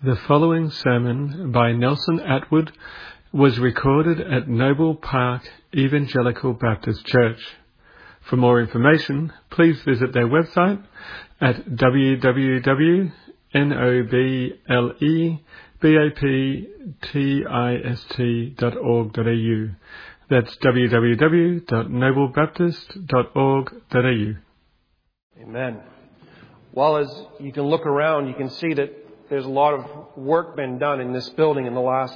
The following sermon by Nelson Atwood was recorded at Noble Park Evangelical Baptist Church. For more information, please visit their website at www.noblebaptist.org.au. That's www.noblebaptist.org.au. Amen. Well, as you can look around, you can see that there's a lot of work been done in this building in the last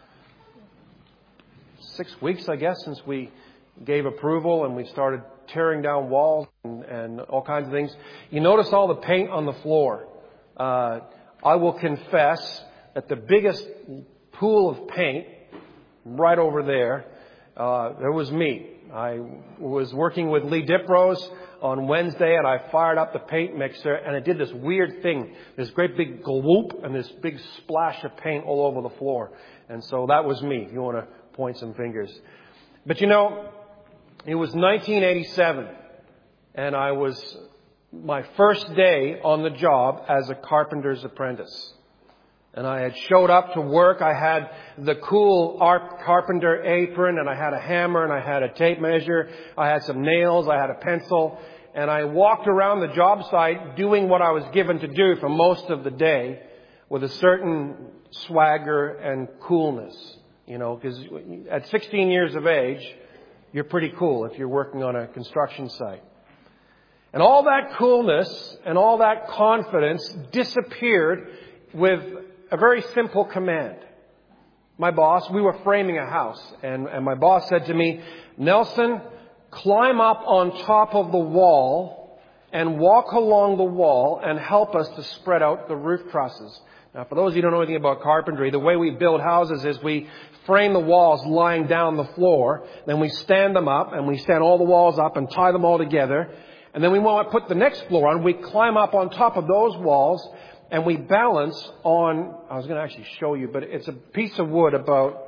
6 weeks, I guess, since we gave approval and we started tearing down walls and all kinds of things. You notice all the paint on the floor. I will confess that the biggest pool of paint right over there, there was me. I was working with Lee Diprose on Wednesday, and I fired up the paint mixer, and it did this weird thing. This great big gloop and this big splash of paint all over the floor. And so that was me, if you want to point some fingers. But you know, it was 1987, and I was my first day on the job as a carpenter's apprentice. And I had showed up to work. I had the cool carpenter apron, and I had a hammer, and I had a tape measure. I had some nails. I had a pencil. And I walked around the job site doing what I was given to do for most of the day with a certain swagger and coolness. You know, because at 16 years of age, you're pretty cool if you're working on a construction site. And all that coolness and all that confidence disappeared with a very simple command. My boss, we were framing a house, and my boss said to me, "Nelson, climb up on top of the wall and walk along the wall and help us to spread out the roof trusses." Now, for those of you who don't know anything about carpentry, the way we build houses is we frame the walls lying down the floor, then we stand them up, and we stand all the walls up and tie them all together. And then we want to put the next floor on. We climb up on top of those walls, and we balance on, I was going to actually show you, but it's a piece of wood about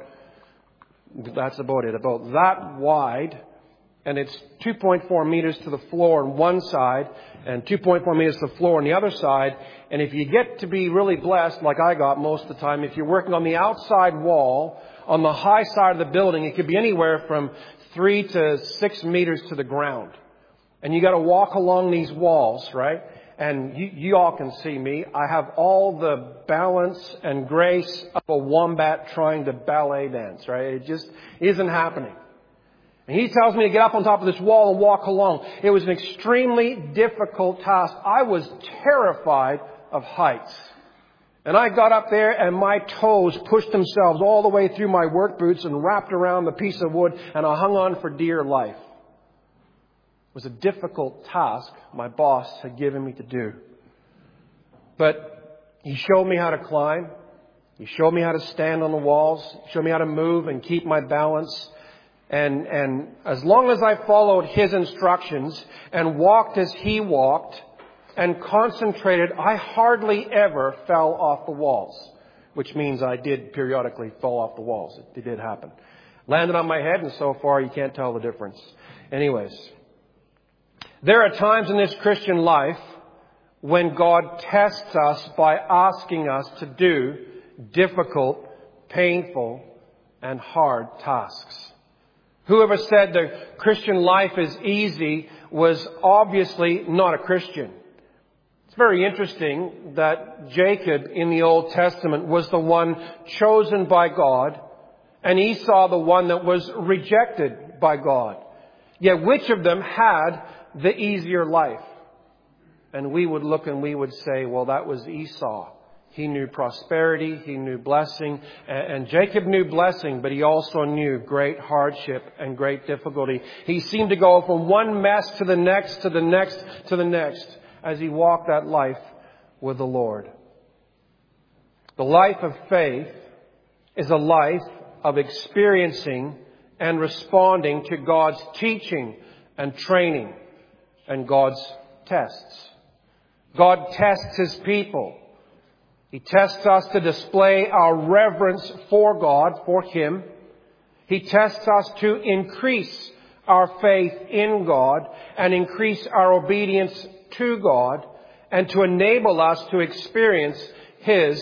that wide. And it's 2.4 meters to the floor on one side and 2.4 meters to the floor on the other side. And if you get to be really blessed, like I got most of the time, if you're working on the outside wall, on the high side of the building, it could be anywhere from 3 to 6 meters to the ground. And you got to walk along these walls, right? And you all can see me. I have all the balance and grace of a wombat trying to ballet dance, right? It just isn't happening. And he tells me to get up on top of this wall and walk along. It was an extremely difficult task. I was terrified of heights. And I got up there and my toes pushed themselves all the way through my work boots and wrapped around the piece of wood, and I hung on for dear life. It was a difficult task my boss had given me to do. But he showed me how to climb. He showed me how to stand on the walls. He showed me how to move and keep my balance. And as long as I followed his instructions and walked as he walked and concentrated, I hardly ever fell off the walls, which means I did periodically fall off the walls. It did happen. Landed on my head, and so far you can't tell the difference. Anyways, there are times in this Christian life when God tests us by asking us to do difficult, painful, and hard tasks. Whoever said the Christian life is easy was obviously not a Christian. It's very interesting that Jacob in the Old Testament was the one chosen by God, and Esau the one that was rejected by God. Yet which of them had the easier life? And we would look and we would say, well, that was Esau. He knew prosperity, he knew blessing, and Jacob knew blessing, but he also knew great hardship and great difficulty. He seemed to go from one mess to the next, to the next, to the next, as he walked that life with the Lord. The life of faith is a life of experiencing and responding to God's teaching and training and God's tests. God tests His people. He tests us to display our reverence for God, for Him. He tests us to increase our faith in God and increase our obedience to God, and to enable us to experience His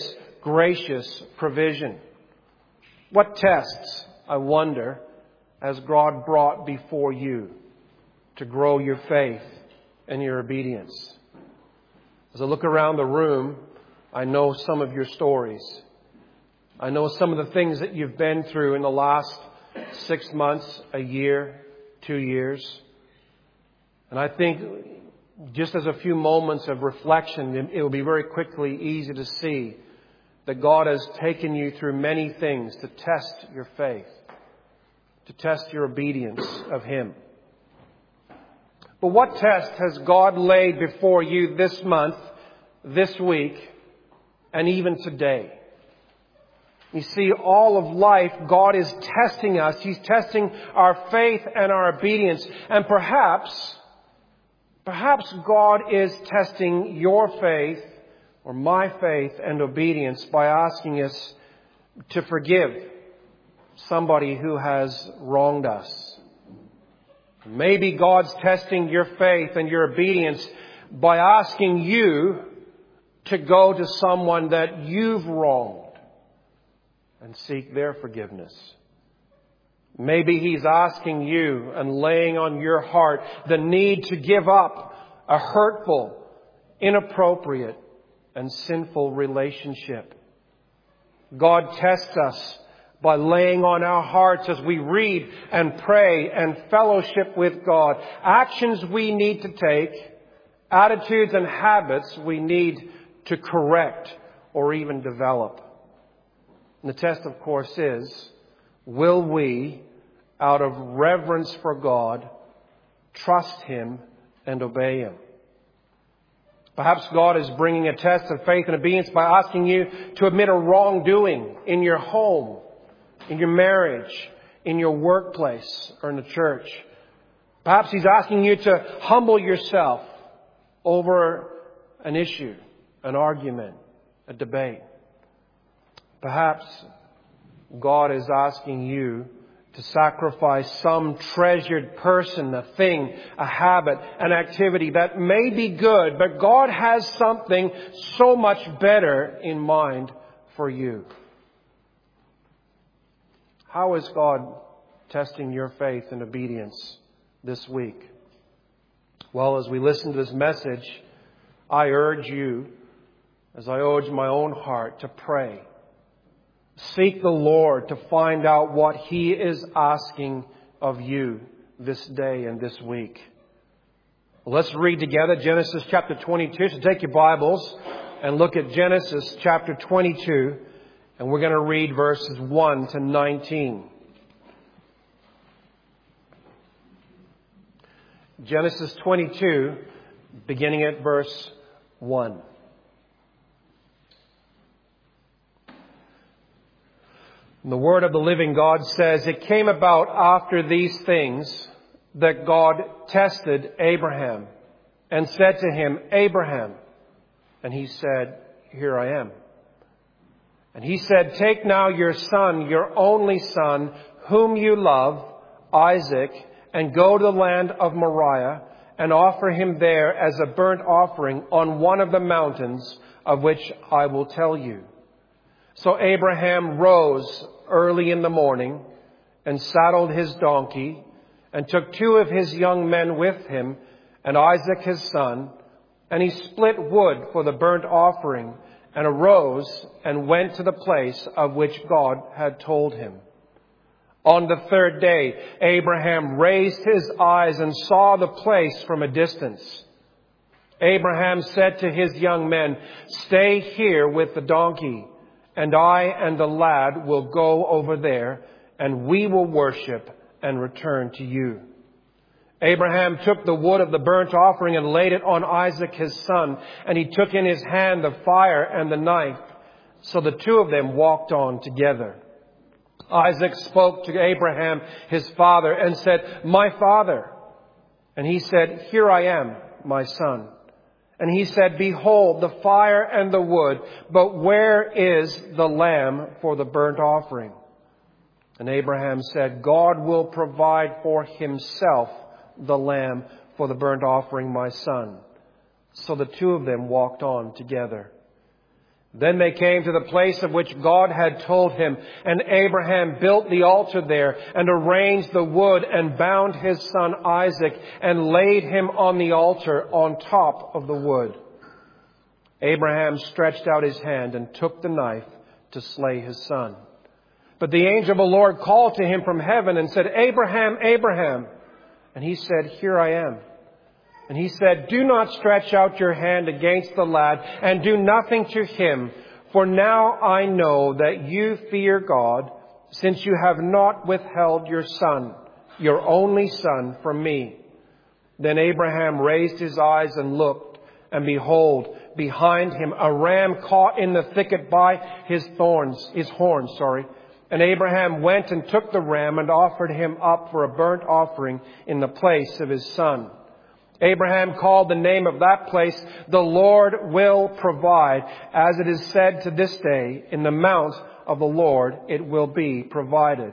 gracious provision. What tests, I wonder, has God brought before you to grow your faith and your obedience? As I look around the room, I know some of your stories. I know some of the things that you've been through in the last 6 months, a year, 2 years. And I think just as a few moments of reflection, it will be very quickly easy to see that God has taken you through many things to test your faith, to test your obedience of Him. But what test has God laid before you this month, this week, and even today? You see, all of life, God is testing us. He's testing our faith and our obedience. And perhaps God is testing your faith or my faith and obedience by asking us to forgive somebody who has wronged us. Maybe God's testing your faith and your obedience by asking you to go to someone that you've wronged and seek their forgiveness. Maybe He's asking you and laying on your heart the need to give up a hurtful, inappropriate, and sinful relationship. God tests us by laying on our hearts as we read and pray and fellowship with God. Actions we need to take, attitudes and habits we need to correct or even develop. And the test, of course, is, will we, out of reverence for God, trust Him and obey Him? Perhaps God is bringing a test of faith and obedience by asking you to admit a wrongdoing in your home, in your marriage, in your workplace, or in the church. Perhaps He's asking you to humble yourself over an issue, an argument, a debate. Perhaps God is asking you to sacrifice some treasured person, a thing, a habit, an activity that may be good, but God has something so much better in mind for you. How is God testing your faith and obedience this week? Well, as we listen to this message, I urge you, as I urge my own heart, to pray. Seek the Lord to find out what He is asking of you this day and this week. Let's read together Genesis chapter 22. So take your Bibles and look at Genesis chapter 22. And we're going to read verses 1 to 19. Genesis 22, beginning at verse 1. And the Word of the living God says, "It came about after these things that God tested Abraham and said to him, 'Abraham.' And he said, 'Here I am.' And he said, 'Take now your son, your only son, whom you love, Isaac, and go to the land of Moriah and offer him there as a burnt offering on one of the mountains of which I will tell you.' So Abraham rose early in the morning and saddled his donkey and took 2 of his young men with him and Isaac his son, and he split wood for the burnt offering and arose and went to the place of which God had told him. On the 3rd day, Abraham raised his eyes and saw the place from a distance. Abraham said to his young men, 'Stay here with the donkey, and I and the lad will go over there, and we will worship and return to you.' Abraham took the wood of the burnt offering and laid it on Isaac his son, and he took in his hand the fire and the knife. So the 2 of them walked on together. Isaac spoke to Abraham his father and said, 'My father.' And he said, 'Here I am, my son.' And he said, 'Behold, the fire and the wood, but where is the lamb for the burnt offering?' And Abraham said, 'God will provide for Himself the lamb for the burnt offering, my son.' So the 2 of them walked on together. Then they came to the place of which God had told him, and Abraham built the altar there and arranged the wood and bound his son Isaac and laid him on the altar on top of the wood. Abraham stretched out his hand and took the knife to slay his son. But the angel of the Lord called to him from heaven and said, Abraham, Abraham. And he said, Here I am. And he said, Do not stretch out your hand against the lad and do nothing to him. For now I know that you fear God, since you have not withheld your son, your only son, from me. Then Abraham raised his eyes and looked, and behold, behind him a ram caught in the thicket by his horns. And Abraham went and took the ram and offered him up for a burnt offering in the place of his son. Abraham called the name of that place, The Lord Will Provide, as it is said to this day, In the mount of the Lord it will be provided.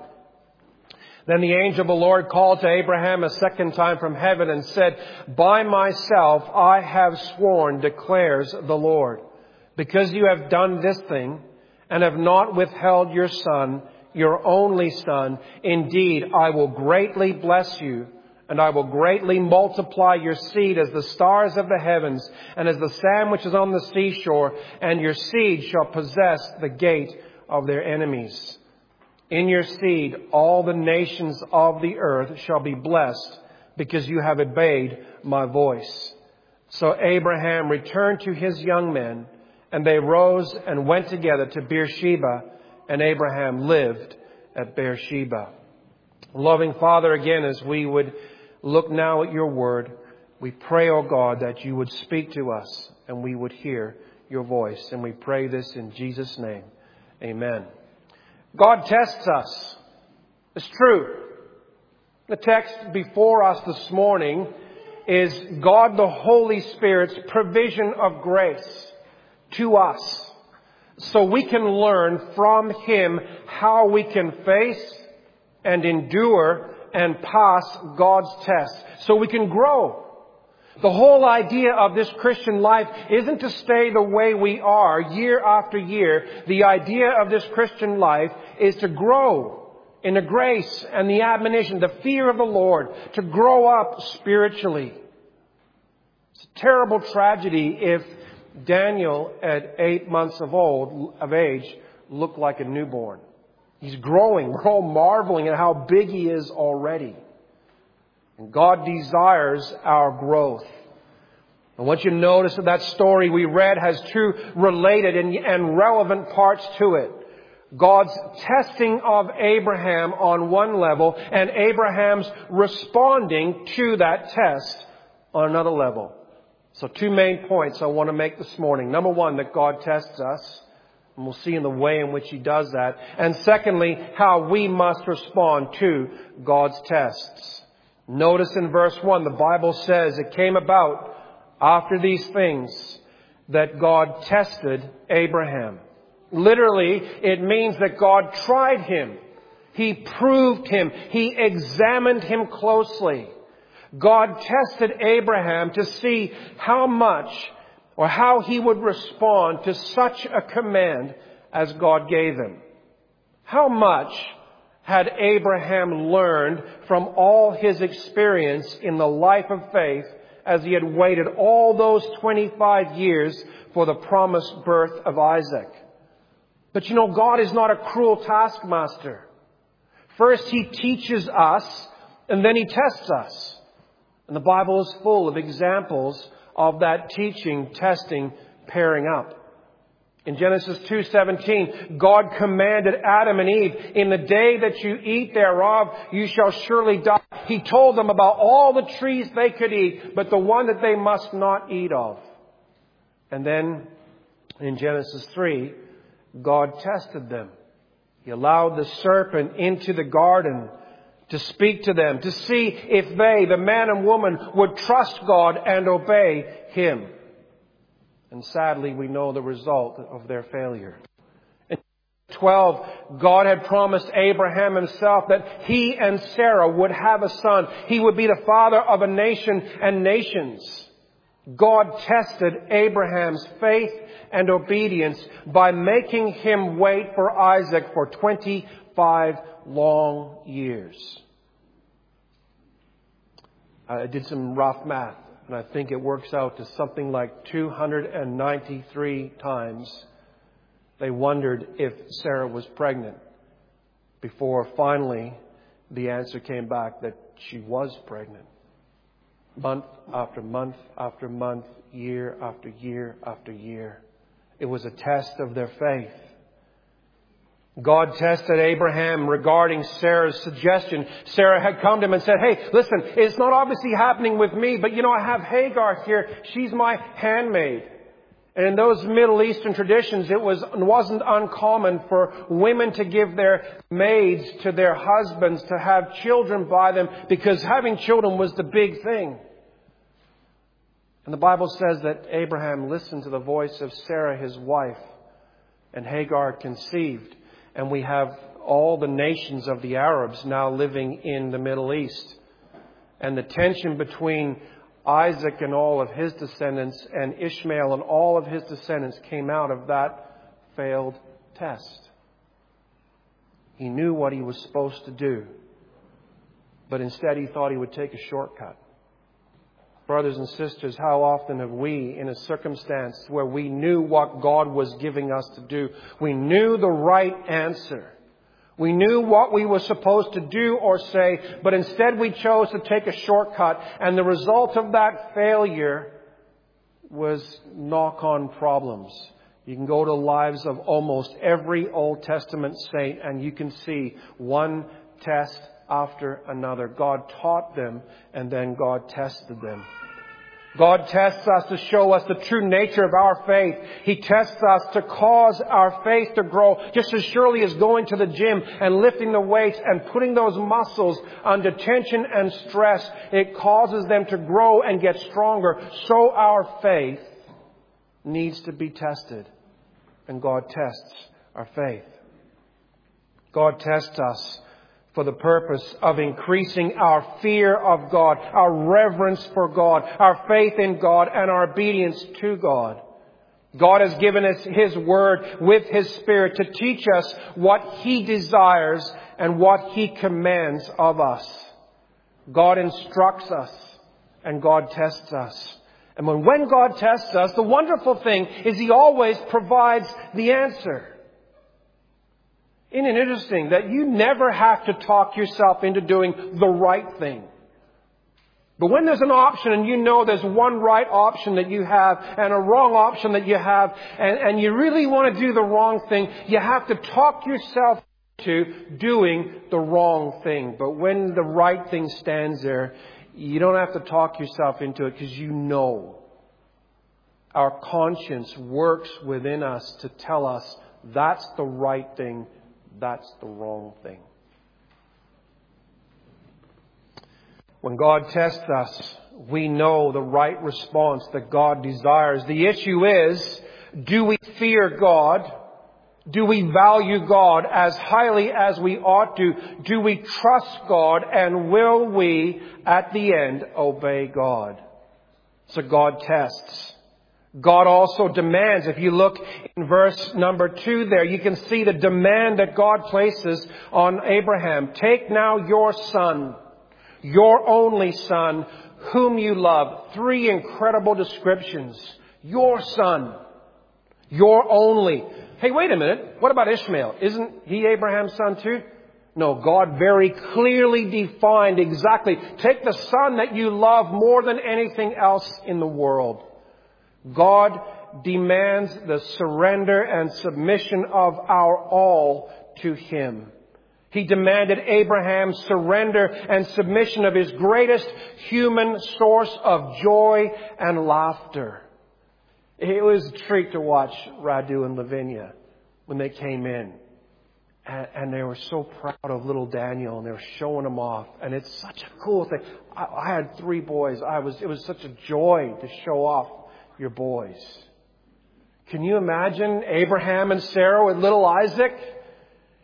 Then the angel of the Lord called to Abraham a second time from heaven and said, By myself I have sworn, declares the Lord, because you have done this thing and have not withheld your son, your only son. Indeed, I will greatly bless you, and I will greatly multiply your seed as the stars of the heavens and as the sand which is on the seashore, and your seed shall possess the gate of their enemies. In your seed, all the nations of the earth shall be blessed, because you have obeyed my voice. So Abraham returned to his young men, and they rose and went together to Beersheba, and Abraham lived at Beersheba. Loving Father, again, as we would look now at your word, we pray, O God, that you would speak to us and we would hear your voice. And we pray this in Jesus' name. Amen. God tests us. It's true. The text before us this morning is God the Holy Spirit's provision of grace to us, so we can learn from Him how we can face and endure and pass God's tests, so we can grow. The whole idea of this Christian life isn't to stay the way we are year after year. The idea of this Christian life is to grow in the grace and the admonition, the fear of the Lord, to grow up spiritually. It's a terrible tragedy if Daniel, at 8 months of age, looked like a newborn. He's growing. We're all marveling at how big he is already. And God desires our growth. And what you notice of that story we read has two related and relevant parts to it. God's testing of Abraham on one level, and Abraham's responding to that test on another level. So two main points I want to make this morning. Number one, that God tests us. And we'll see in the way in which He does that. And secondly, how we must respond to God's tests. Notice in verse 1, the Bible says it came about after these things that God tested Abraham. Literally, it means that God tried him. He proved him. He examined him closely. God tested Abraham to see how much or how he would respond to such a command as God gave him. How much had Abraham learned from all his experience in the life of faith as he had waited all those 25 years for the promised birth of Isaac? But you know, God is not a cruel taskmaster. First, He teaches us, and then He tests us. And the Bible is full of examples of that teaching, testing, pairing up. In Genesis 2:17, God commanded Adam and Eve, in the day that you eat thereof, you shall surely die. He told them about all the trees they could eat, but the one that they must not eat of. And then in Genesis 3, God tested them. He allowed the serpent into the garden to speak to them, to see if they, the man and woman, would trust God and obey Him. And sadly, we know the result of their failure. In 12, God had promised Abraham himself that he and Sarah would have a son. He would be the father of a nation and nations. God tested Abraham's faith and obedience by making him wait for Isaac for 25 long years. I did some rough math, and I think it works out to something like 293 times they wondered if Sarah was pregnant before finally the answer came back that she was pregnant. Month after month after month, year after year after year. It was a test of their faith. God tested Abraham regarding Sarah's suggestion. Sarah had come to him and said, hey, listen, it's not obviously happening with me, but I have Hagar here. She's my handmaid. And in those Middle Eastern traditions, it wasn't uncommon for women to give their maids to their husbands to have children by them, because having children was the big thing. And the Bible says that Abraham listened to the voice of Sarah, his wife, and Hagar conceived. And we have all the nations of the Arabs now living in the Middle East. And the tension between Isaac and all of his descendants and Ishmael and all of his descendants came out of that failed test. He knew what he was supposed to do, but instead he thought he would take a shortcut. Brothers and sisters, how often have we, in a circumstance where we knew what God was giving us to do, we knew the right answer, we knew what we were supposed to do or say, but instead we chose to take a shortcut, and the result of that failure was knock-on problems. You can go to the lives of almost every Old Testament saint and you can see one test after another. God taught them and then God tested them. God tests us to show us the true nature of our faith. He tests us to cause our faith to grow just as surely as going to the gym and lifting the weights and putting those muscles under tension and stress. It causes them to grow and get stronger. So our faith needs to be tested. And God tests our faith. God tests us for the purpose of increasing our fear of God, our reverence for God, our faith in God, and our obedience to God. God has given us His Word with His Spirit to teach us what He desires and what He commands of us. God instructs us and God tests us. And when God tests us, the wonderful thing is He always provides the answer. Isn't it interesting that you never have to talk yourself into doing the right thing? But when there's an option and you know there's one right option that you have and a wrong option that you have, and you really want to do the wrong thing, you have to talk yourself into doing the wrong thing. But when the right thing stands there, you don't have to talk yourself into it because you know. Our conscience works within us to tell us that's the right thing. That's the wrong thing. When God tests us, we know the right response that God desires. The issue is, do we fear God? Do we value God as highly as we ought to? Do we trust God? And will we, at the end, obey God? So God tests. God also demands. If you look in verse number 2 there, you can see the demand that God places on Abraham. Take now your son, your only son, whom you love. 3 incredible descriptions. Your son, your only. Hey, wait a minute. What about Ishmael? Isn't he Abraham's son too? No, God very clearly defined exactly. Take the son that you love more than anything else in the world. God demands the surrender and submission of our all to Him. He demanded Abraham's surrender and submission of his greatest human source of joy and laughter. It was a treat to watch Radu and Lavinia when they came in. And they were so proud of little Daniel and they were showing him off. And it's such a cool thing. I had 3 boys. It was such a joy to show off your boys. Can you imagine Abraham and Sarah with little Isaac?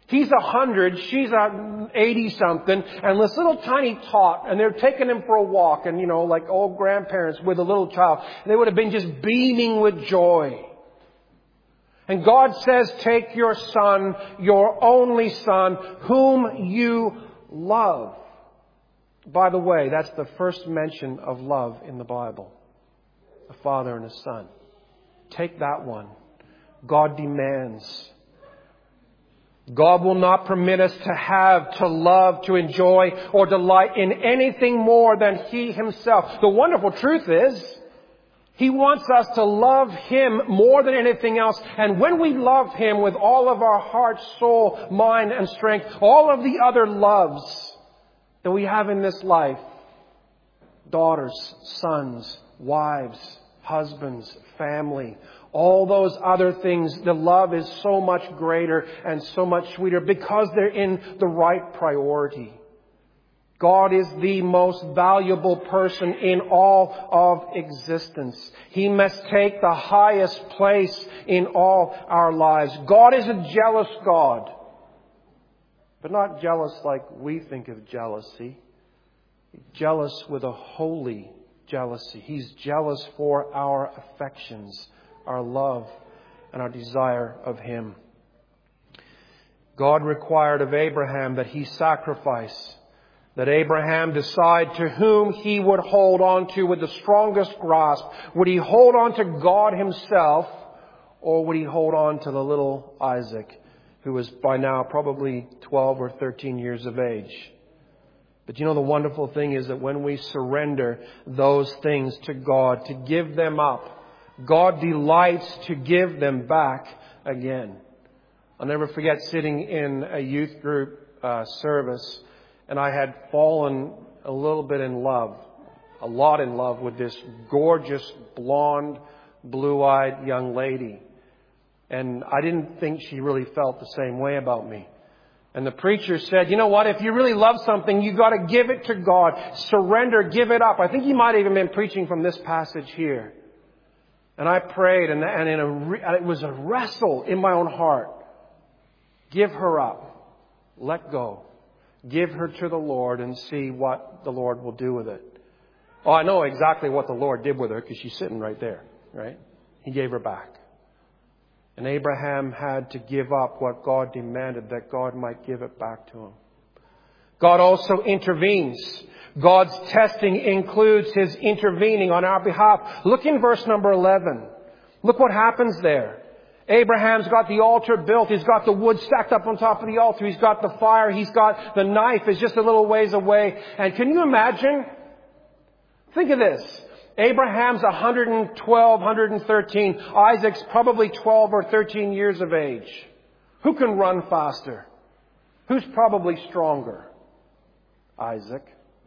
He's 100, she's 80-something, and this little tiny tot, and they're taking him for a walk, and like old grandparents with a little child, they would have been just beaming with joy. And God says, take your son, your only son, whom you love. By the way, that's the first mention of love in the Bible. A father and a son. Take that one. God demands. God will not permit us to have, to love, to enjoy, or delight in anything more than He Himself. The wonderful truth is, He wants us to love Him more than anything else. And when we love Him with all of our heart, soul, mind, and strength, all of the other loves that we have in this life, daughters, sons, wives, husbands, family, all those other things, the love is so much greater and so much sweeter because they're in the right priority. God is the most valuable person in all of existence. He must take the highest place in all our lives. God is a jealous God. But not jealous like we think of jealousy. He's jealous with a holy jealousy. He's jealous for our affections, our love, and our desire of Him. God required of Abraham that he sacrifice, that Abraham decide to whom he would hold on to with the strongest grasp. Would he hold on to God Himself, or would he hold on to the little Isaac, who was by now probably 12 or 13 years of age? But the wonderful thing is that when we surrender those things to God, to give them up, God delights to give them back again. I'll never forget sitting in a youth group service, and I had fallen a little bit in love, a lot in love with this gorgeous, blonde, blue-eyed young lady. And I didn't think she really felt the same way about me. And the preacher said, you know what, if you really love something, you got to give it to God. Surrender, give it up. I think he might have even been preaching from this passage here. And I prayed, and it was a wrestle in my own heart. Give her up. Let go. Give her to the Lord and see what the Lord will do with it. Oh, I know exactly what the Lord did with her because she's sitting right there, right? He gave her back. And Abraham had to give up what God demanded, that God might give it back to him. God also intervenes. God's testing includes His intervening on our behalf. Look in verse number 11. Look what happens there. Abraham's got the altar built. He's got the wood stacked up on top of the altar. He's got the fire. He's got the knife is just a little ways away. And can you imagine? Think of this. Abraham's 112, 113. Isaac's probably 12 or 13 years of age. Who can run faster? Who's probably stronger? Isaac.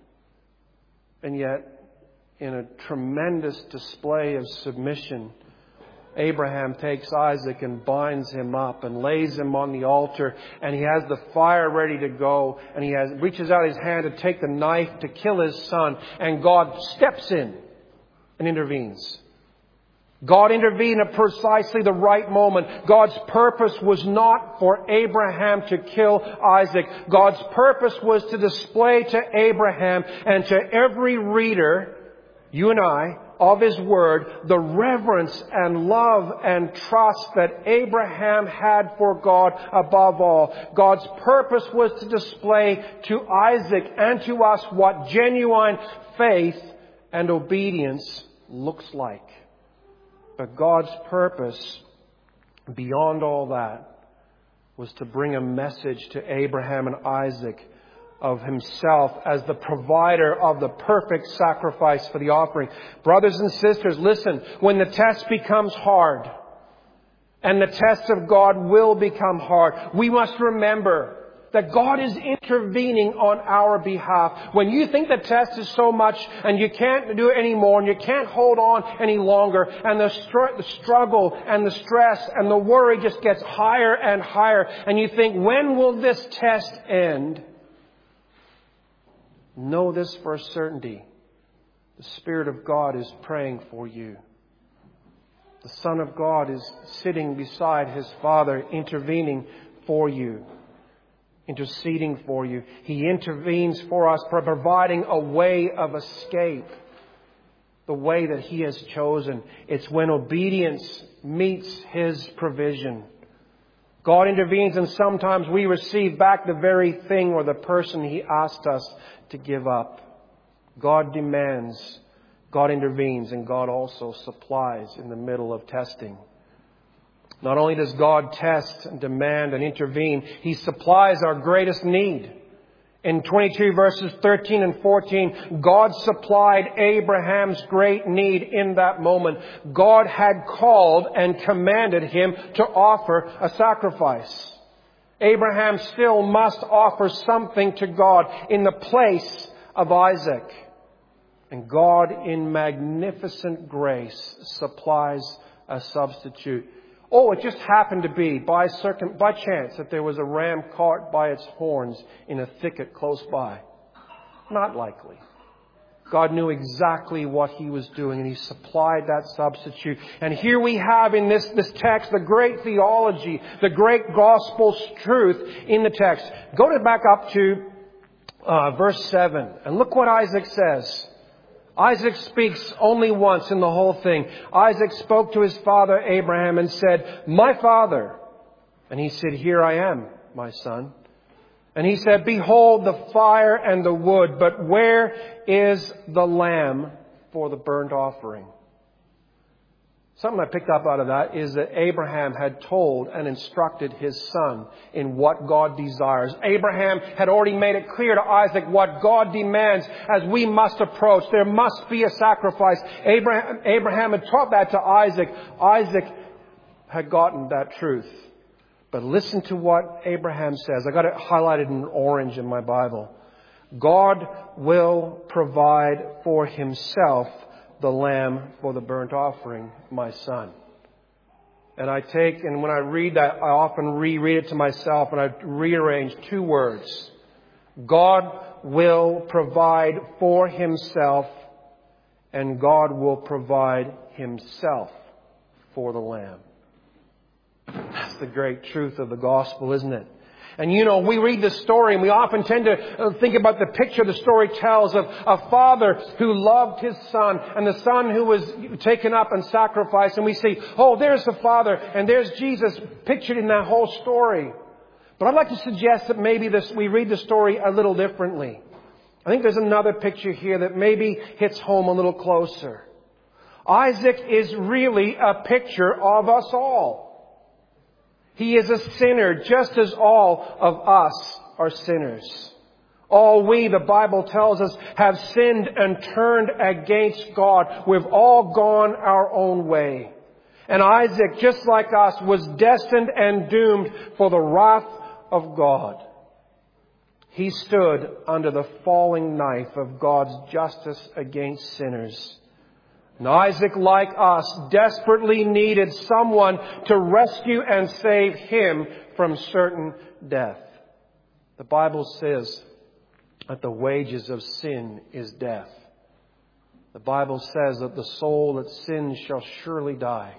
And yet, in a tremendous display of submission, Abraham takes Isaac and binds him up and lays him on the altar, and he has the fire ready to go, and he reaches out his hand to take the knife to kill his son, and God steps in and intervenes. God intervened at precisely the right moment. God's purpose was not for Abraham to kill Isaac. God's purpose was to display to Abraham and to every reader, you and I, of His Word, the reverence and love and trust that Abraham had for God above all. God's purpose was to display to Isaac and to us what genuine faith and obedience looks like. But God's purpose, beyond all that, was to bring a message to Abraham and Isaac of Himself as the provider of the perfect sacrifice for the offering. Brothers and sisters, listen, when the test becomes hard, and the test of God will become hard, we must remember that God is intervening on our behalf. When you think the test is so much and you can't do it anymore and you can't hold on any longer, and the struggle and the stress and the worry just gets higher and higher, and you think, when will this test end? Know this for a certainty. The Spirit of God is praying for you. The Son of God is sitting beside His Father, intervening for you. interceding for you. He intervenes for us, providing a way of escape. The way that He has chosen. It's when obedience meets His provision. God intervenes, and sometimes we receive back the very thing or the person He asked us to give up. God demands, God intervenes, and God also supplies in the middle of testing. Not only does God test and demand and intervene, He supplies our greatest need. In 22 verses 13 and 14, God supplied Abraham's great need in that moment. God had called and commanded him to offer a sacrifice. Abraham still must offer something to God in the place of Isaac. And God, in magnificent grace, supplies a substitute. Oh, it just happened to be by chance that there was a ram caught by its horns in a thicket close by. Not likely. God knew exactly what He was doing, and He supplied that substitute. And here we have in this text the great theology, the great gospel truth in the text. Go back up to verse 7, and look what Isaac says. Isaac speaks only once in the whole thing. Isaac spoke to his father Abraham and said, "My father." And he said, "Here I am, my son." And he said, "Behold the fire and the wood, but where is the lamb for the burnt offering?" Something I picked up out of that is that Abraham had told and instructed his son in what God desires. Abraham had already made it clear to Isaac what God demands as we must approach. There must be a sacrifice. Abraham had taught that to Isaac. Isaac had gotten that truth. But listen to what Abraham says. I got it highlighted in orange in my Bible. God will provide for Himself the lamb for the burnt offering, my son. And when I read that, I often reread it to myself, and I rearrange two words. God will provide for Himself, and God will provide Himself for the lamb. That's the great truth of the gospel, isn't it? And we read this story and we often tend to think about the picture the story tells of a father who loved his son and the son who was taken up and sacrificed. And we see, oh, there's the father and there's Jesus pictured in that whole story. But I'd like to suggest that maybe we read the story a little differently. I think there's another picture here that maybe hits home a little closer. Isaac is really a picture of us all. He is a sinner just as all of us are sinners. All we, the Bible tells us, have sinned and turned against God. We've all gone our own way. And Isaac, just like us, was destined and doomed for the wrath of God. He stood under the falling knife of God's justice against sinners. And Isaac, like us, desperately needed someone to rescue and save him from certain death. The Bible says that the wages of sin is death. The Bible says that the soul that sins shall surely die.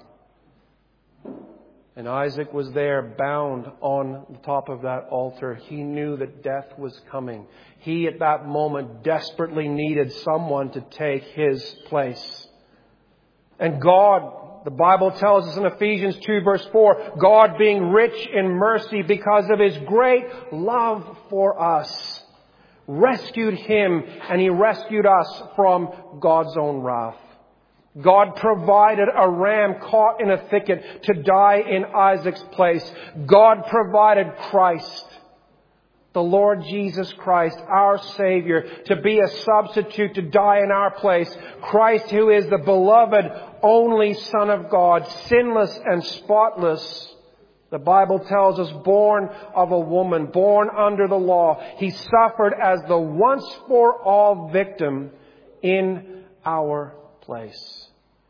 And Isaac was there bound on the top of that altar. He knew that death was coming. He at that moment desperately needed someone to take his place. And God, the Bible tells us in Ephesians 2 verse 4, God being rich in mercy because of His great love for us, rescued Him and He rescued us from God's own wrath. God provided a ram caught in a thicket to die in Isaac's place. God provided Christ, the Lord Jesus Christ, our Savior, to be a substitute to die in our place. Christ, who is the beloved only Son of God, sinless and spotless. The Bible tells us, born of a woman, born under the law. He suffered as the once for all victim in our place.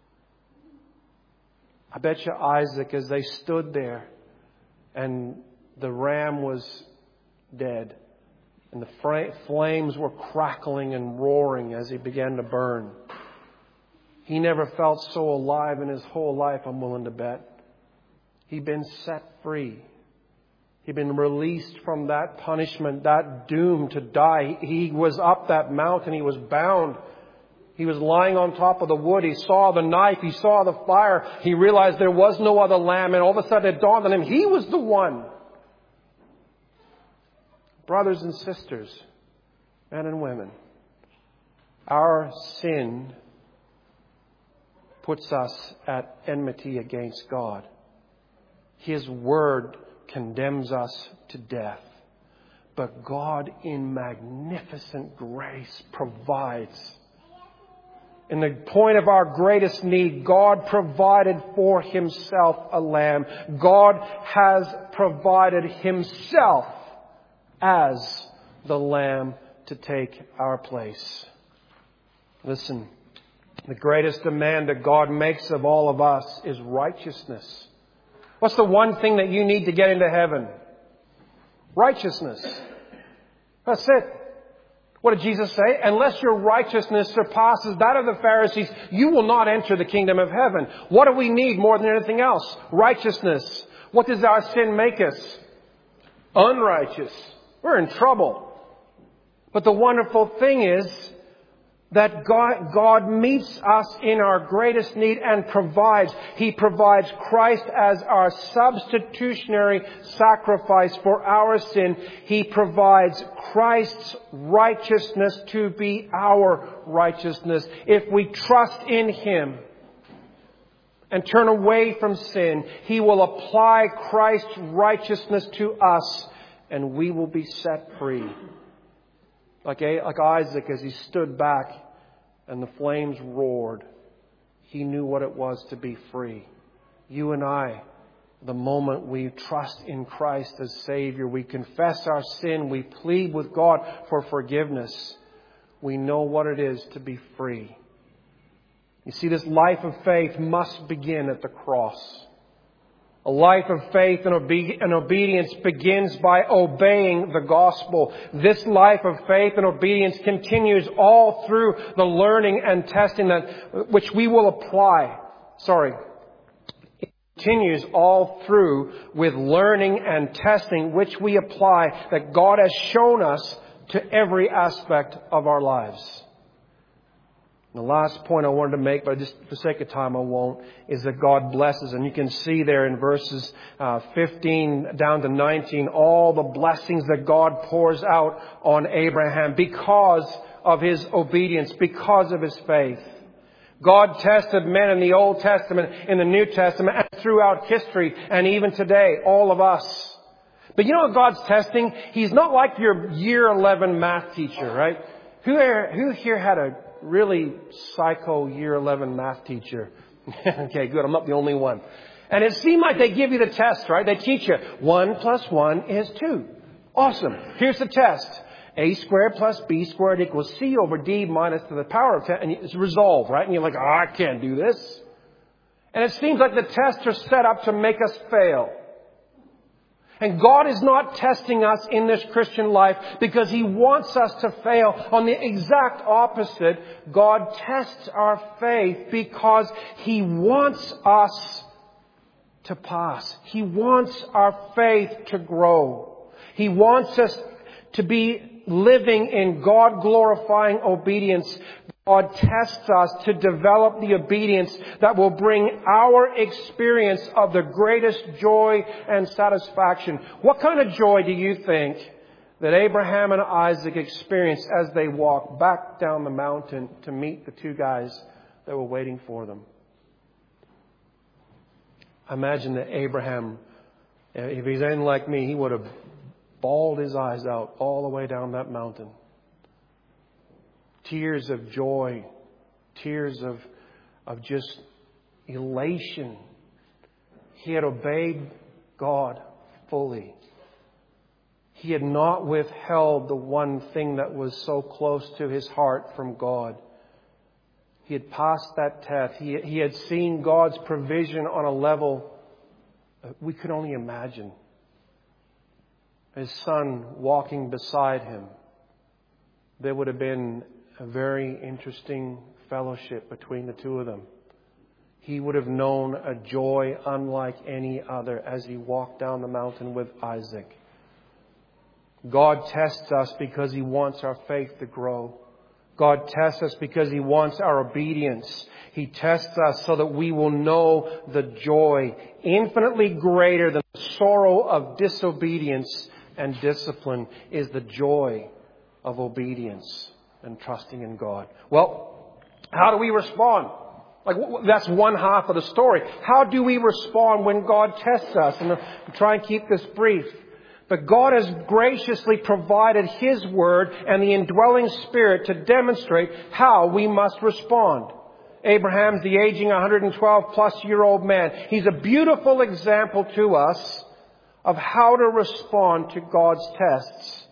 I bet you Isaac, as they stood there and the ram was dead and the flames were crackling and roaring as he began to burn, he never felt so alive in his whole life, I'm willing to bet. He'd been set free. He'd been released from that punishment, that doom to die. He was up that mountain. He was bound. He was lying on top of the wood. He saw the knife. He saw the fire. He realized there was no other lamb. And all of a sudden it dawned on him, he was the one. Brothers and sisters, men and women, our sin puts us at enmity against God. His word condemns us to death. But God in magnificent grace provides. In the point of our greatest need, God provided for Himself a lamb. God has provided Himself as the lamb to take our place. Listen, the greatest demand that God makes of all of us is righteousness. What's the one thing that you need to get into heaven? Righteousness. That's it. What did Jesus say? Unless your righteousness surpasses that of the Pharisees, you will not enter the kingdom of heaven. What do we need more than anything else? Righteousness. What does our sin make us? Unrighteous. We're in trouble. But the wonderful thing is that God meets us in our greatest need and provides. He provides Christ as our substitutionary sacrifice for our sin. He provides Christ's righteousness to be our righteousness. If we trust in Him and turn away from sin, He will apply Christ's righteousness to us and we will be set free. Like Isaac, as he stood back and the flames roared, he knew what it was to be free. You and I, the moment we trust in Christ as Savior, we confess our sin, we plead with God for forgiveness, we know what it is to be free. You see, this life of faith must begin at the cross. A life of faith and obedience begins by obeying the gospel. This life of faith and obedience continues all through the learning and testing which we will apply. It continues all through with learning and testing which we apply that God has shown us to every aspect of our lives. The last point I wanted to make, but just for sake of time I won't, is that God blesses. And you can see there in verses 15 down to 19, all the blessings that God pours out on Abraham because of his obedience, because of his faith. God tested men in the Old Testament, in the New Testament, and throughout history, and even today, all of us. But you know what God's testing? He's not like your year 11 math teacher, right? Who here had a really psycho year 11 math teacher? Okay, good. I'm not the only one. And it seemed like they give you the test, right? They teach you 1 + 1 is 2. Awesome. Here's the test. A squared plus B squared equals C over D minus to the power of 10. And it's resolved, right? And you're like, I can't do this. And it seems like the tests are set up to make us fail. And God is not testing us in this Christian life because He wants us to fail. On the exact opposite, God tests our faith because He wants us to pass. He wants our faith to grow. He wants us to be living in God-glorifying obedience. God tests us to develop the obedience that will bring our experience of the greatest joy and satisfaction. What kind of joy do you think that Abraham and Isaac experienced as they walked back down the mountain to meet the two guys that were waiting for them? I imagine that Abraham, if he's anything like me, he would have bawled his eyes out all the way down that mountain. Tears of joy, tears of just elation. He had obeyed God fully. He had not withheld the one thing that was so close to his heart from God. He had passed that test. He had seen God's provision on a level we could only imagine. His son walking beside him, there would have been a very interesting fellowship between the two of them. he would have known a joy unlike any other as he walked down the mountain with Isaac. God tests us because He wants our faith to grow. God tests us because He wants our obedience. He tests us so that we will know the joy infinitely greater than the sorrow of disobedience and discipline is the joy of obedience and trusting in God. Well, how do we respond? That's one half of the story. How do we respond when God tests us? And I'll try and keep this brief. But God has graciously provided His Word and the indwelling Spirit to demonstrate how we must respond. Abraham's the aging 112-plus-year-old man. He's a beautiful example to us of how to respond to God's tests.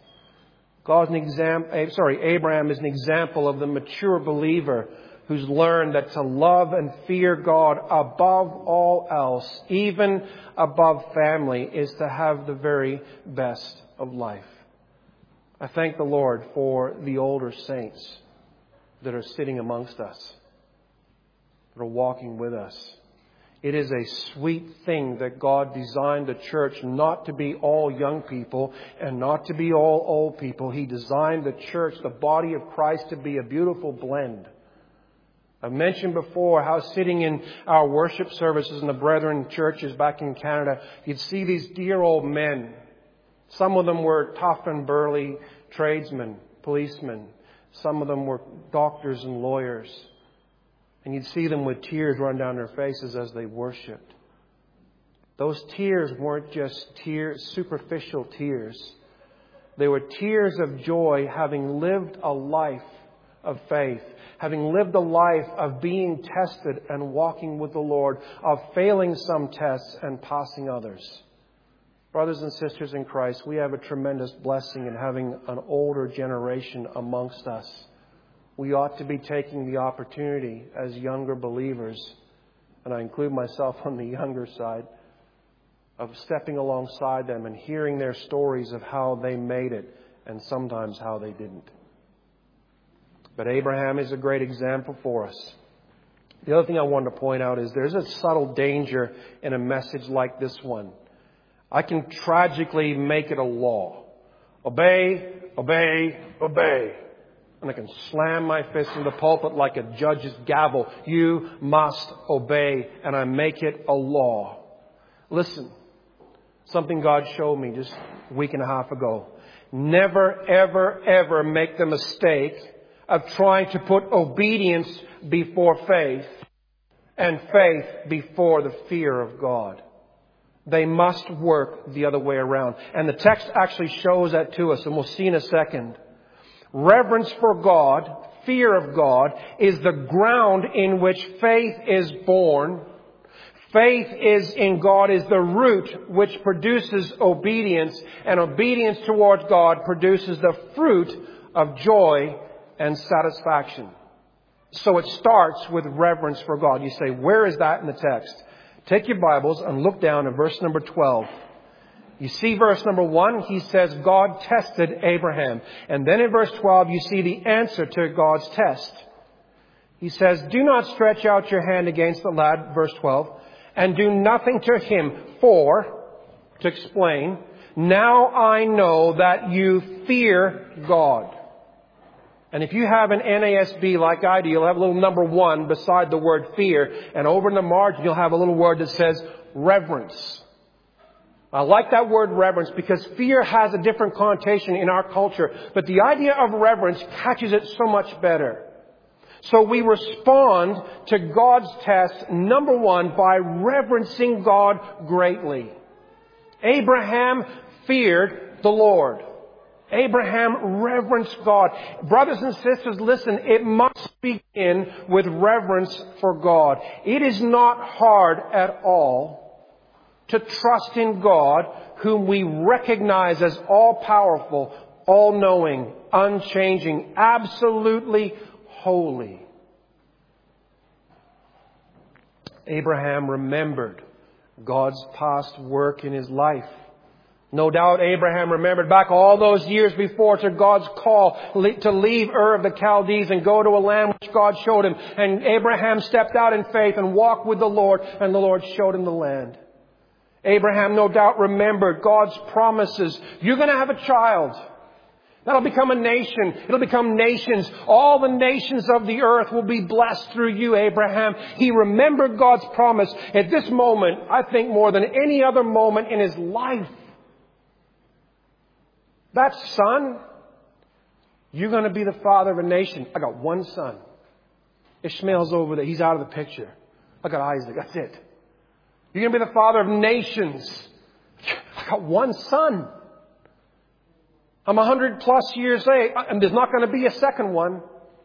Abraham is an example of the mature believer who's learned that to love and fear God above all else, even above family, is to have the very best of life. I thank the Lord for the older saints that are sitting amongst us, that are walking with us. It is a sweet thing that God designed the church not to be all young people and not to be all old people. He designed the church, the body of Christ, to be a beautiful blend. I've mentioned before how sitting in our worship services in the Brethren churches back in Canada, you'd see these dear old men. Some of them were tough and burly tradesmen, policemen. Some of them were doctors and lawyers. And you'd see them with tears run down their faces as they worshipped. Those tears weren't just tears, superficial tears. They were tears of joy, having lived a life of faith, having lived a life of being tested and walking with the Lord, of failing some tests and passing others. Brothers and sisters in Christ, we have a tremendous blessing in having an older generation amongst us. We ought to be taking the opportunity as younger believers, and I include myself on the younger side, of stepping alongside them and hearing their stories of how they made it and sometimes how they didn't. But Abraham is a great example for us. The other thing I wanted to point out is there's a subtle danger in a message like this one. I can tragically make it a law. Obey, obey, obey. And I can slam my fist in the pulpit like a judge's gavel. You must obey. And I make it a law. Listen, something God showed me just a week and a half ago. Never, ever, ever make the mistake of trying to put obedience before faith and faith before the fear of God. They must work the other way around. And the text actually shows that to us, and we'll see in a second. Reverence for God, fear of God, is the ground in which faith is born. Faith is in God is the root which produces obedience, and obedience towards God produces the fruit of joy and satisfaction. So it starts with reverence for God. You say, where is that in the text? Take your Bibles and look down at verse number 12. You see verse number 1, he says God tested Abraham. And then in verse 12, you see the answer to God's test. He says, do not stretch out your hand against the lad, verse 12, and do nothing to him, for, to explain, now I know that you fear God. And if you have an NASB like I do, you'll have a little number 1 beside the word fear. And over in the margin, you'll have a little word that says reverence. I like that word reverence because fear has a different connotation in our culture. But the idea of reverence catches it so much better. So we respond to God's test, number 1, by reverencing God greatly. Abraham feared the Lord. Abraham reverenced God. Brothers and sisters, listen, it must begin with reverence for God. It is not hard at all to trust in God, whom we recognize as all-powerful, all-knowing, unchanging, absolutely holy. Abraham remembered God's past work in his life. No doubt Abraham remembered back all those years before to God's call to leave Ur of the Chaldees and go to a land which God showed him. And Abraham stepped out in faith and walked with the Lord, and the Lord showed him the land. Abraham no doubt remembered God's promises. You're going to have a child. That'll become a nation. It'll become nations. All the nations of the earth will be blessed through you, Abraham. He remembered God's promise at this moment, I think more than any other moment in his life. That son, you're going to be the father of a nation. I got one son. Ishmael's over there. He's out of the picture. I got Isaac. That's it. You're going to be the father of nations. I got one son. I'm 100 plus years old, and there's not going to be a second one.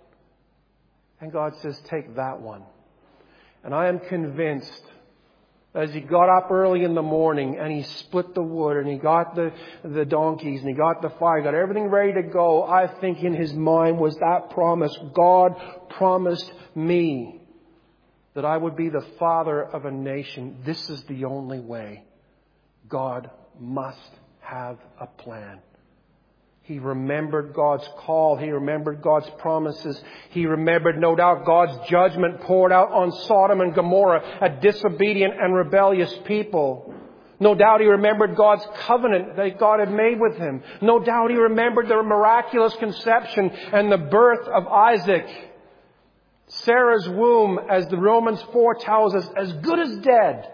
And God says, take that one. And I am convinced, as he got up early in the morning and he split the wood and he got the donkeys and he got the fire, got everything ready to go, I think in his mind was that promise. God promised me that I would be the father of a nation. This is the only way. God must have a plan. He remembered God's call. He remembered God's promises. He remembered, no doubt, God's judgment poured out on Sodom and Gomorrah, a disobedient and rebellious people. No doubt he remembered God's covenant that God had made with him. No doubt he remembered the miraculous conception and the birth of Isaac. Sarah's womb, as the Romans 4 tells us, as good as dead.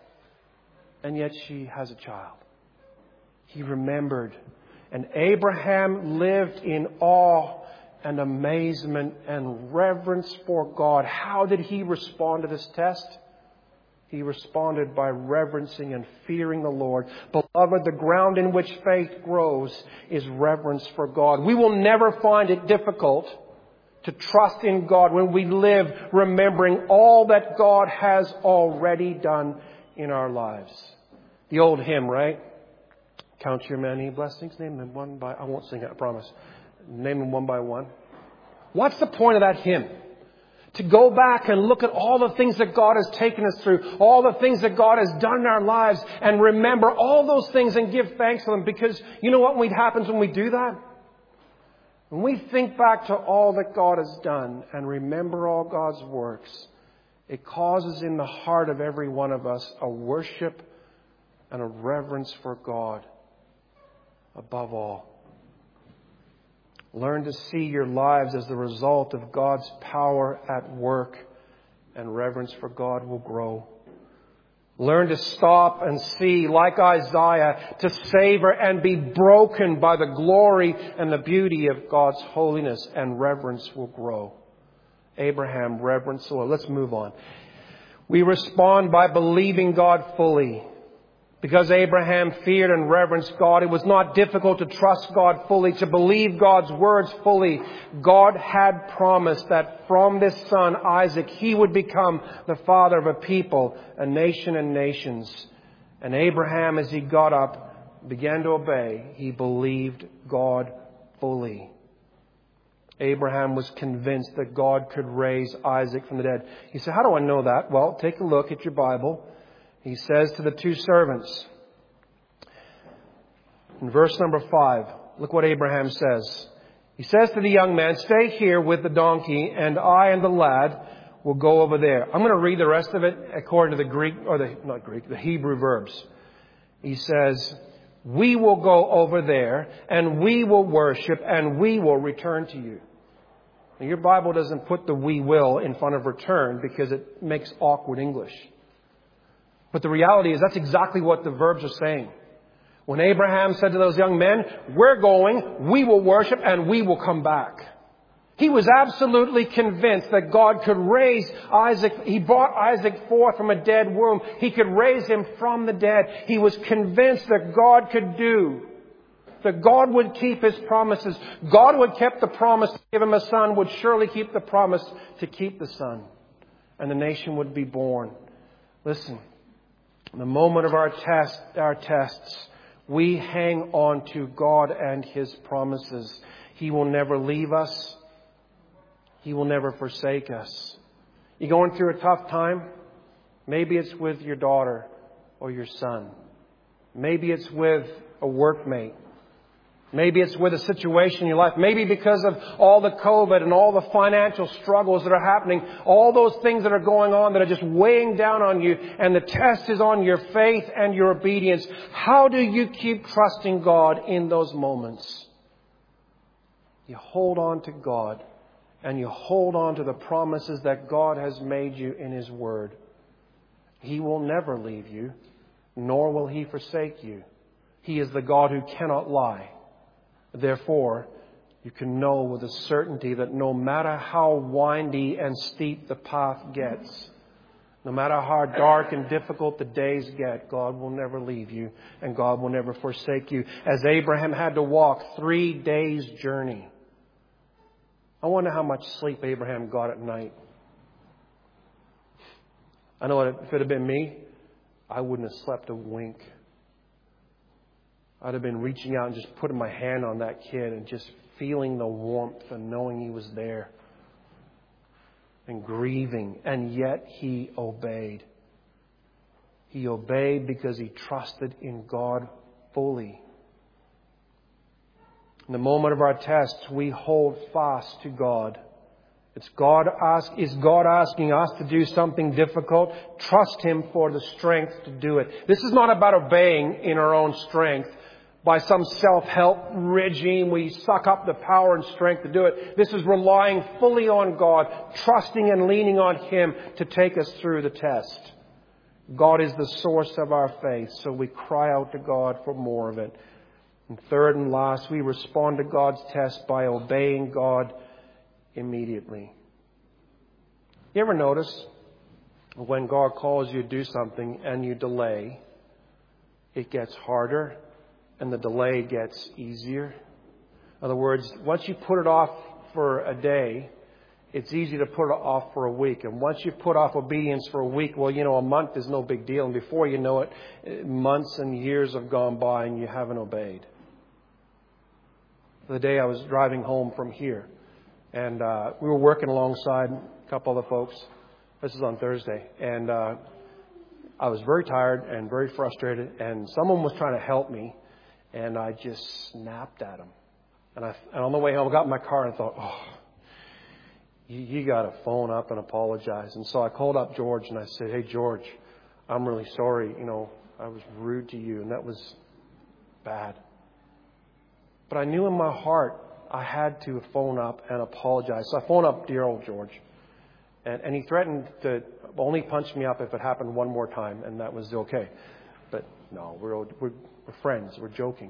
And yet she has a child. He remembered. And Abraham lived in awe and amazement and reverence for God. How did he respond to this test? He responded by reverencing and fearing the Lord. Beloved, the ground in which faith grows is reverence for God. We will never find it difficult to trust in God when we live remembering all that God has already done in our lives. The old hymn, right? Count your many blessings, name them one by... I won't sing it, I promise. Name them one by one. What's the point of that hymn? To go back and look at all the things that God has taken us through, all the things that God has done in our lives, and remember all those things and give thanks to them. Because you know what happens when we do that? When we think back to all that God has done and remember all God's works, it causes in the heart of every one of us a worship and a reverence for God. Above all, learn to see your lives as the result of God's power at work, and reverence for God will grow. Learn to stop and see, like Isaiah, to savor and be broken by the glory and the beauty of God's holiness, and reverence will grow. Abraham reverenced the Lord. Let's move on. We respond by believing God fully. Because Abraham feared and reverenced God, it was not difficult to trust God fully, to believe God's words fully. God had promised that from this son, Isaac, he would become the father of a people, a nation and nations. And Abraham, as he got up, began to obey. He believed God fully. Abraham was convinced that God could raise Isaac from the dead. He said, how do I know that? Well, take a look at your Bible. He says to the two servants, in verse number 5, look what Abraham says. He says to the young man, stay here with the donkey, and I and the lad will go over there. I'm going to read the rest of it according to the Hebrew verbs. He says, we will go over there, and we will worship, and we will return to you. Now, your Bible doesn't put the we will in front of return because it makes awkward English. But the reality is that's exactly what the verbs are saying. When Abraham said to those young men, we're going, we will worship, and we will come back. He was absolutely convinced that God could raise Isaac. He brought Isaac forth from a dead womb. He could raise him from the dead. He was convinced that God could do, that God would keep his promises. God would keep the promise to give him a son, would surely keep the promise to keep the son. And the nation would be born. Listen. In the moment of our tests, we hang on to God and his promises. He will never leave us. He will never forsake us. You're going through a tough time? Maybe it's with your daughter or your son. Maybe it's with a workmate. Maybe it's with a situation in your life. Maybe because of all the COVID and all the financial struggles that are happening, all those things that are going on that are just weighing down on you, and the test is on your faith and your obedience. How do you keep trusting God in those moments? You hold on to God, and you hold on to the promises that God has made you in His Word. He will never leave you, nor will He forsake you. He is the God who cannot lie. Therefore, you can know with a certainty that no matter how windy and steep the path gets, no matter how dark and difficult the days get, God will never leave you and God will never forsake you. As Abraham had to walk 3 days' journey. I wonder how much sleep Abraham got at night. I know if it had been me, I wouldn't have slept a wink. I'd have been reaching out and just putting my hand on that kid and just feeling the warmth and knowing he was there. And grieving. And yet he obeyed. He obeyed because he trusted in God fully. In the moment of our tests, we hold fast to God. Is God asking us to do something difficult? Trust Him for the strength to do it. This is not about obeying in our own strength. By some self-help regime, we suck up the power and strength to do it. This is relying fully on God, trusting and leaning on Him to take us through the test. God is the source of our faith, so we cry out to God for more of it. And third and last, we respond to God's test by obeying God immediately. You ever notice when God calls you to do something and you delay, it gets harder? And the delay gets easier. In other words, once you put it off for a day, it's easy to put it off for a week. And once you've put off obedience for a week, well, a month is no big deal. And before you know it, months and years have gone by and you haven't obeyed. The day I was driving home from here, and we were working alongside a couple other folks. This is on Thursday. And I was very tired and very frustrated. And someone was trying to help me. And I just snapped at him. And on the way home, I got in my car and thought, you got to phone up and apologize. And so I called up George and I said, hey, George, I'm really sorry. I was rude to you and that was bad. But I knew in my heart I had to phone up and apologize. So I phoned up dear old George. And he threatened to only punch me up if it happened one more time. And that was okay. But no, we're friends. We're joking.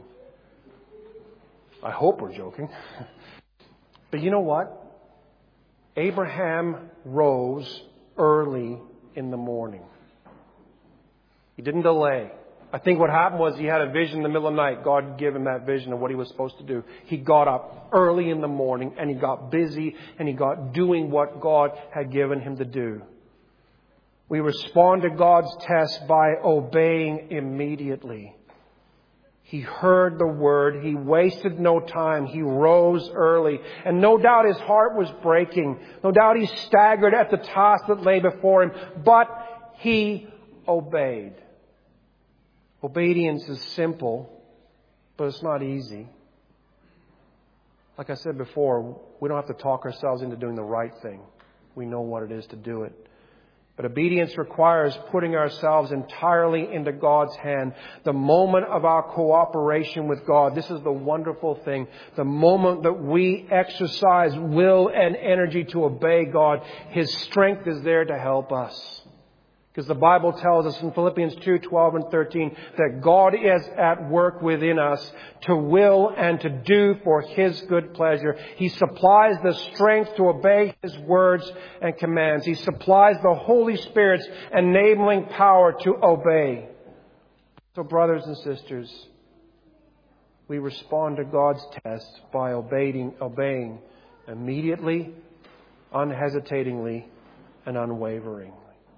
I hope we're joking. But you know what? Abraham rose early in the morning. He didn't delay. I think what happened was he had a vision in the middle of the night. God gave him that vision of what he was supposed to do. He got up early in the morning and he got busy and he got doing what God had given him to do. We respond to God's test by obeying immediately. He heard the word. He wasted no time. He rose early. And no doubt his heart was breaking. No doubt he staggered at the task that lay before him. But he obeyed. Obedience is simple, but it's not easy. Like I said before, we don't have to talk ourselves into doing the right thing. We know what it is to do it. But obedience requires putting ourselves entirely into God's hand. The moment of our cooperation with God, this is the wonderful thing. The moment that we exercise will and energy to obey God, His strength is there to help us. Because the Bible tells us in Philippians 2:12 and 13 that God is at work within us to will and to do for His good pleasure. He supplies the strength to obey His words and commands. He supplies the Holy Spirit's enabling power to obey. So brothers and sisters, we respond to God's test by obeying immediately, unhesitatingly, and unwaveringly.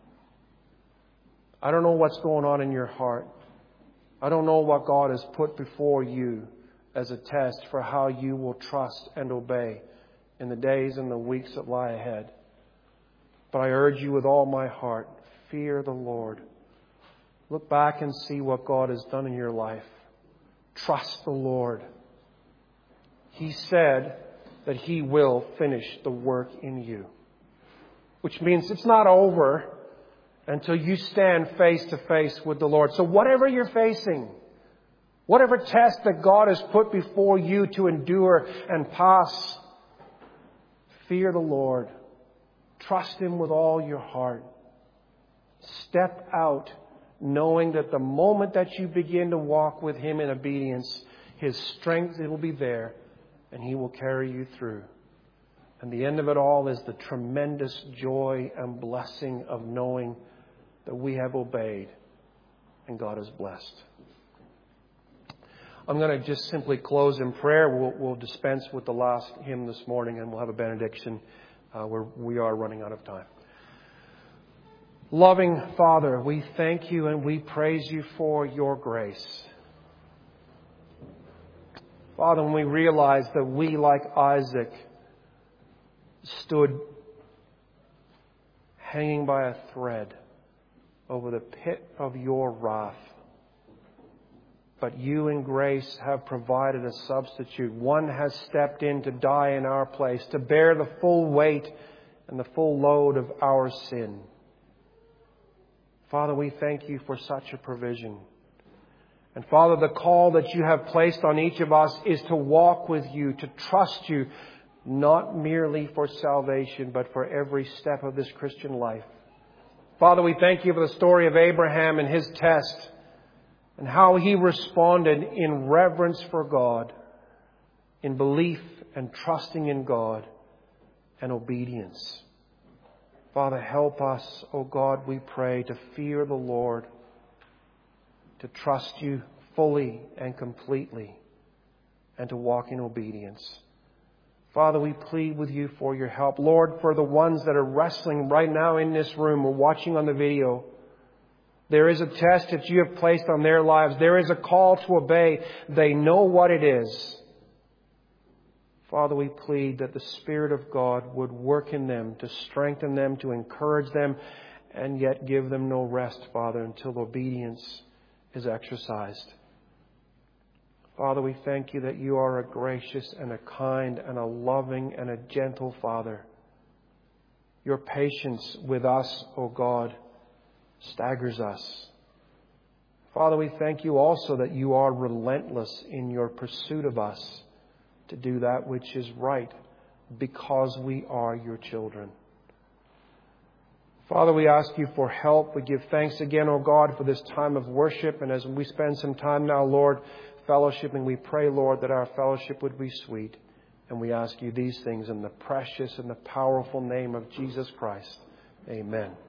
I don't know what's going on in your heart. I don't know what God has put before you as a test for how you will trust and obey in the days and the weeks that lie ahead. But I urge you with all my heart, fear the Lord. Look back and see what God has done in your life. Trust the Lord. He said that He will finish the work in you. Which means it's not over until you stand face to face with the Lord. So whatever you're facing, whatever test that God has put before you to endure and pass, fear the Lord. Trust Him with all your heart. Step out knowing that the moment that you begin to walk with Him in obedience, His strength will be there and He will carry you through. And the end of it all is the tremendous joy and blessing of knowing that we have obeyed and God has blessed. I'm going to just simply close in prayer. We'll dispense with the last hymn this morning and we'll have a benediction where we are running out of time. Loving Father, we thank You and we praise You for Your grace. Father, when we realize that we, like Isaac, stood hanging by a thread over the pit of Your wrath, but You in grace have provided a substitute. One has stepped in to die in our place, to bear the full weight and the full load of our sin. Father, we thank You for such a provision. And Father, the call that You have placed on each of us is to walk with You, to trust You, not merely for salvation, but for every step of this Christian life. Father, we thank You for the story of Abraham and his test, and how he responded in reverence for God, in belief and trusting in God, and obedience. Father, help us, O God, we pray, to fear the Lord, to trust You fully and completely, and to walk in obedience. Father, we plead with You for Your help. Lord, for the ones that are wrestling right now in this room or watching on the video, there is a test that You have placed on their lives. There is a call to obey. They know what it is. Father, we plead that the Spirit of God would work in them, to strengthen them, to encourage them, and yet give them no rest, Father, until obedience is exercised. Father, we thank You that You are a gracious and a kind and a loving and a gentle Father. Your patience with us, O God, staggers us. Father, we thank You also that You are relentless in Your pursuit of us to do that which is right, because we are Your children. Father, we ask You for help. We give thanks again, O God, for this time of worship. And as we spend some time now, Lord, fellowshipping, we pray, Lord, that our fellowship would be sweet. And we ask You these things in the precious and the powerful name of Jesus Christ. Amen.